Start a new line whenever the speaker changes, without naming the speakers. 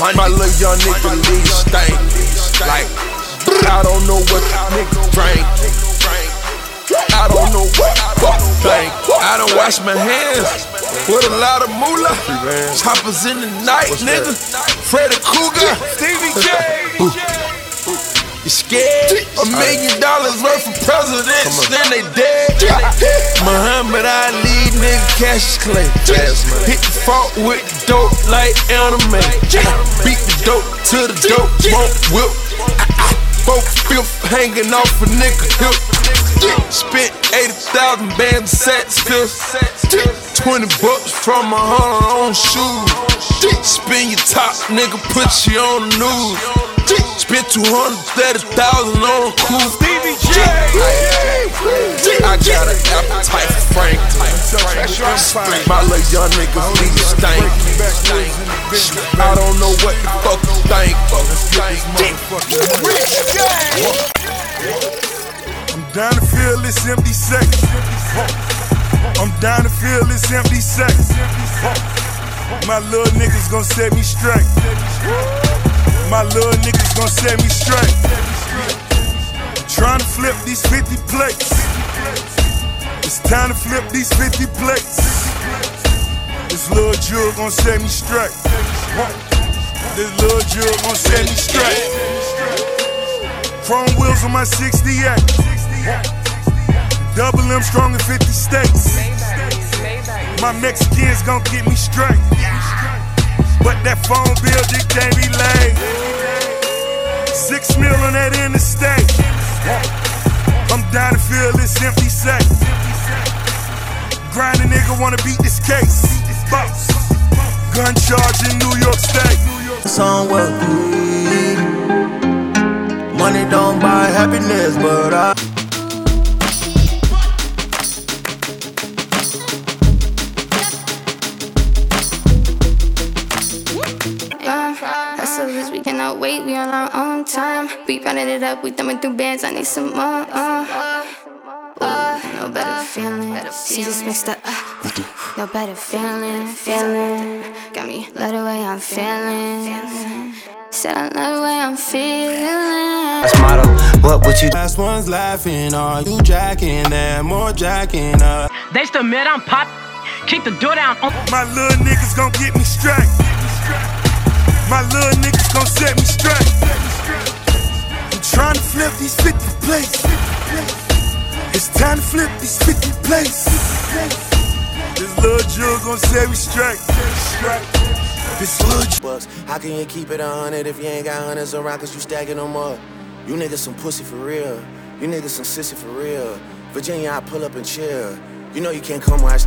My little young nigga lead stank. Like, I don't know what the nigga drank. I don't know what the think. I done wash my hands with a lot of moolah. Choppers in the night, nigga. Freddy Krueger, Stevie J. You scared? $1 million worth of presidents, then they dead. Muhammad Ali, nigga, Cassius Clay. Hit the fault with the dope like anime. Beat the dope to the dope won't whip. Both fifth hanging off a nigga hip. Spent 80,000 bands, sets, fifth. 20 bucks from $100 on shoes. Spin your top, nigga, put you on the news. Spent 230,000 on a cool Stevie J. I got an appetite for Franklin. My little young niggas need to stank. I don't know what the fuck you think.
I'm down to feel this empty sex. I'm down to feel this empty sex. My little niggas gon' set me straight. My little niggas gon' set me straight. Trying to flip these 50 plates. It's time to flip these 50 plates. This little jewel gon' set me straight. This little jewel gon' set me straight. Chrome wheels on my 68. Double M strong in 50 states. My Mexicans gon' get me straight. But that phone bill just can't be laid. 6 mil on that interstate. I'm down to feel this empty sack. Grinding nigga wanna beat this case. Gun charge in New York State.
Song what we money don't buy happiness, but I
hustlers, we cannot wait, we on our own time. We running it up, we thumbing through bands, I need some more. No better feeling. She just mixed up. No better feeling. Got me love the way I'm feeling. Said I love the way I'm feeling.
that's motto. What would you?
Last one's laughing, are you jacking that? More jacking up.
They still mad, I'm pop. Keep the door down.
My little niggas gon' get me straight. My little niggas gon' set me straight. I'm trying to flip these 50 plates. It's time to flip these 50 plates. This little jewel gon' set me straight. This little
Bucks. How can you keep it 100 if you ain't got hundreds around? Cause you stacking them up. You niggas some pussy for real. You niggas some sissy for real. Virginia, I pull up and chill. You know you can't come where I